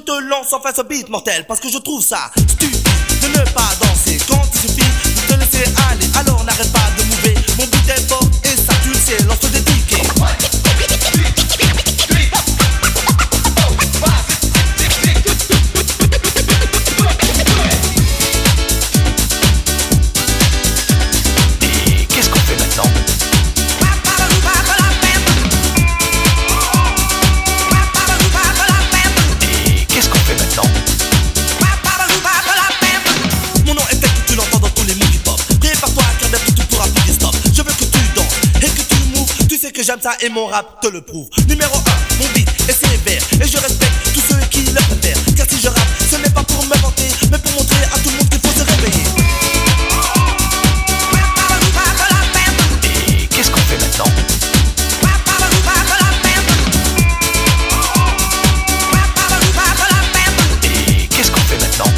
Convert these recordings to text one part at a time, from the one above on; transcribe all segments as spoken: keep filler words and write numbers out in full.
te lance en face au beat mortel, parce que je trouve ça stupide de ne pas danser quand il suffit de te laisser aller. Alors n'arrête pas de mouver, mon beat est fort et ça tu le sais, lance des tickets. J'aime ça et mon rap te le prouve. Numéro un, mon beat est sévère et je respecte tous ceux qui le préfèrent. Car si je rappe, ce n'est pas pour me vanter, mais pour montrer à tout le monde qu'il faut se réveiller. Et qu'est-ce qu'on fait maintenant? Et qu'est-ce qu'on fait maintenant?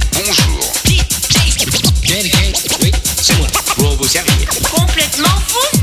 Complètement fou.